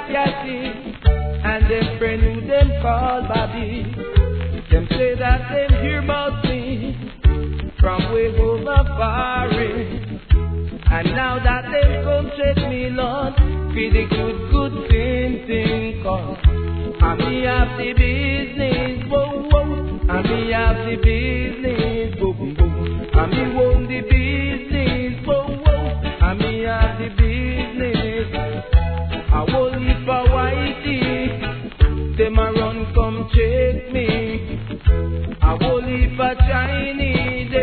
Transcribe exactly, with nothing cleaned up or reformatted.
Cassie, and them friend who them call Bobby. Them say that them hear about me from way over foreign. And now that them come check me, Lord, for the good, good thing, thing, cause and me have the business, whoa, whoa. And me have the business, boom, boom. And me own the business, whoa, whoa. And me have the business. I will live for whitey. Them a run come check me. I will live for Chinese.